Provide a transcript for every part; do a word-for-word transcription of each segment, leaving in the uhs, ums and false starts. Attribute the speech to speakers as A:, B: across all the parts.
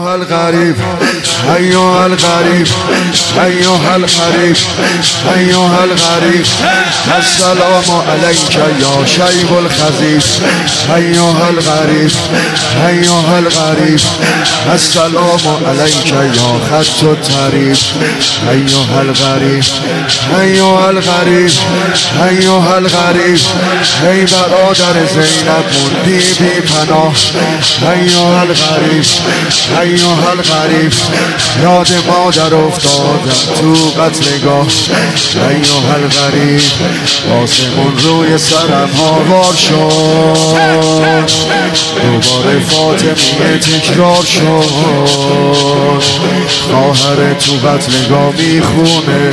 A: أيها الغريب أيها الغريب أيها الغريب أيها الغريب السلام عليك يا شيب الخزيف أيها الغريب أيها الغريب السلام عليك يا خط الطريف أيها الغريب أيها الغريب أيها الغريب ای برادر زینب موندی بی پناه أيها الغريب أيها الغريب یاد مادر افتادم تو قتلگاه أيها الغريب آسمون روی سرم هاوار شد دوباره فاطمیه تکرار شد خواهر تو قتلگاه میخونه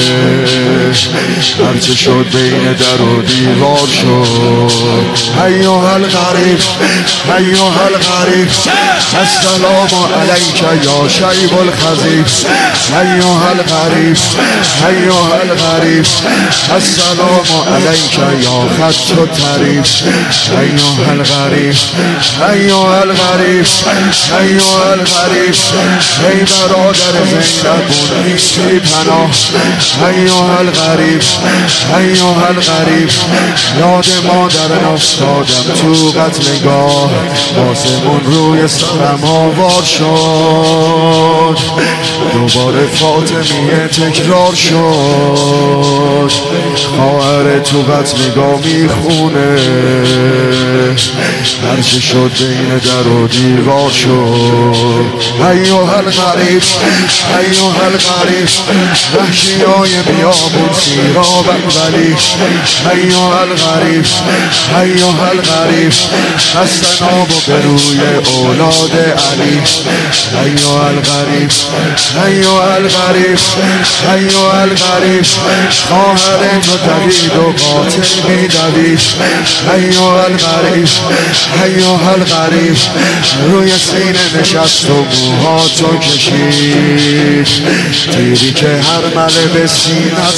A: هرچه شد بین در و دیوار شد أيها الغريب أيها الغريب السلام عليك يا شيب الخزيف أيها الغريب أيها الغريب السلام عليك يا خط الطريف أيها الغريب أيها الغريب أيها الغريب ای برادر زینب موندی بی پناه أيها الغريب أيها الغريب یاد مادر افتادم تو قتلگاه آسمون روی سرم آوار شد دوباره فاطمیه تکرار شد خواهر تو قتلگاه میخونه هرچه شد بین در و دیوار شد أيها الغريب أيها الغريب وحشیای بیابون سیراب ولی أيها الغريب أيها الغريب السلام به روی اولاد علی أيها الغريب أيها الغريب أيها الغريب خواهر تو دوید و قاتل می دوید أيها الغريب أيها الغريب روی سینه نشست و موها تو کشید تیری که هر مله به سینت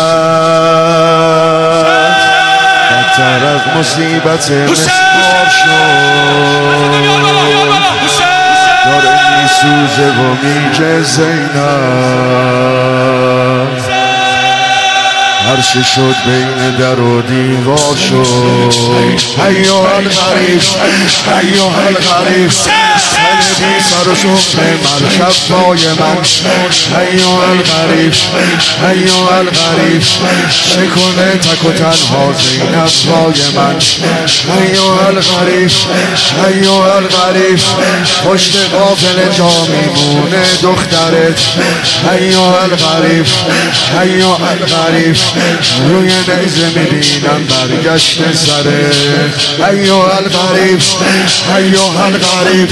A: زد بدتر از مصیبت مسمار شد داره میسوزه و میگه زینب هرچه شد بین در و دیوار شد أيها الغريب أيها الغريب سر بی سر و شغل مرکب پای من أيها الغريب أيها الغريب شکنه تک و تنها زینب پای من أيها الغريب أيها الغريب پشت قافل جا میمونه دخترت أيها الغريب أيها الغريب روی نیزه میبینم برگشت سره أيها الغريب أيها الغريب